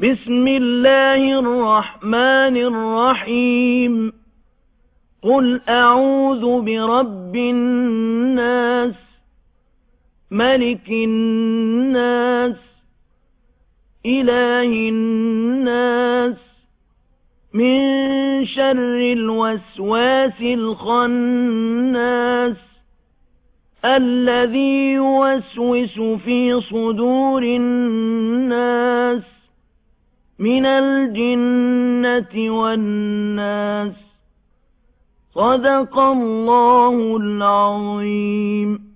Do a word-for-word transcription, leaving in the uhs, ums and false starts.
بسم الله الرحمن الرحيم قل أعوذ برب الناس ملك الناس إله الناس من شر الوسواس الخناس الذي يوسوس في صدور الناس من الجنة والناس صدق الله العظيم.